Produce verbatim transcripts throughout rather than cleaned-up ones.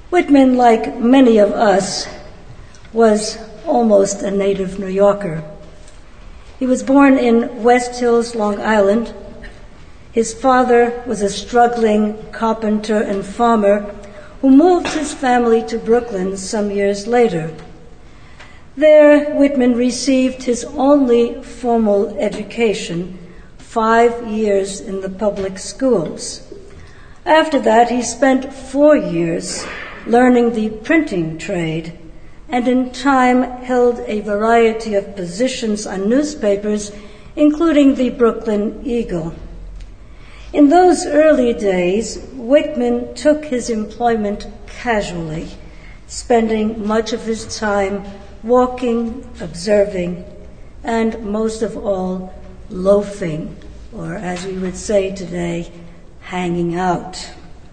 Whitman, like many of us, was almost a native New Yorker. He was born in West Hills, Long Island. His father was a struggling carpenter and farmer who moved his family to Brooklyn some years later. There, Whitman received his only formal education, five years in the public schools. After that, he spent four years learning the printing trade, and in time held a variety of positions on newspapers, including the Brooklyn Eagle. In those early days, Whitman took his employment casually, spending much of his time walking, observing, and most of all, loafing, or as we would say today, hanging out.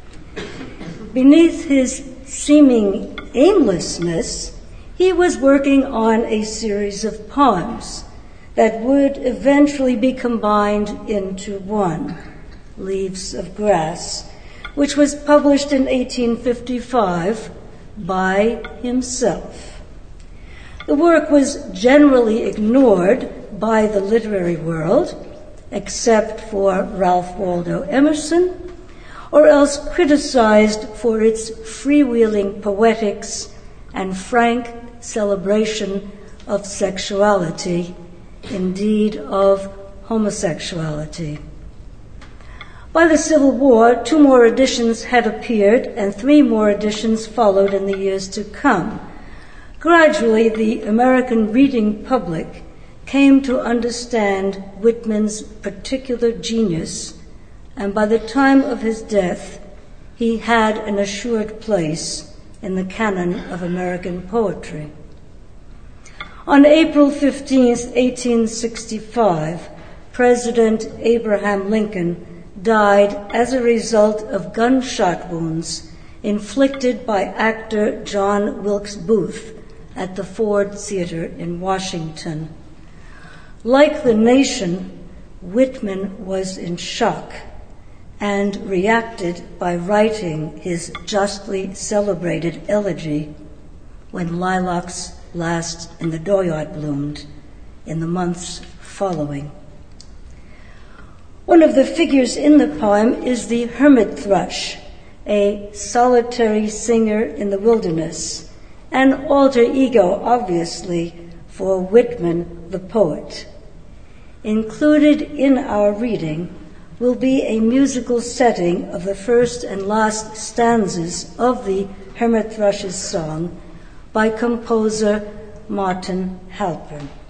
Beneath his seeming aimlessness, he was working on a series of poems that would eventually be combined into one, Leaves of Grass, which was published in eighteen fifty-five by himself. The work was generally ignored by the literary world, except for Ralph Waldo Emerson, or else criticized for its freewheeling poetics and frank celebration of sexuality, indeed of homosexuality. By the Civil War, two more editions had appeared, and three more editions followed in the years to come. Gradually, the American reading public came to understand Whitman's particular genius, and by the time of his death, he had an assured place in the canon of American poetry. On April fifteenth, eighteen sixty-five, President Abraham Lincoln died as a result of gunshot wounds inflicted by actor John Wilkes Booth at the Ford Theater in Washington. Like the nation, Whitman was in shock and reacted by writing his justly celebrated elegy, When Lilacs Last in the Dooryard Bloomed, in the months following. One of the figures in the poem is the hermit thrush, a solitary singer in the wilderness, an alter ego, obviously, for Whitman the poet. Included in our reading will be a musical setting of the first and last stanzas of the hermit thrush's song by composer Martin Halpern.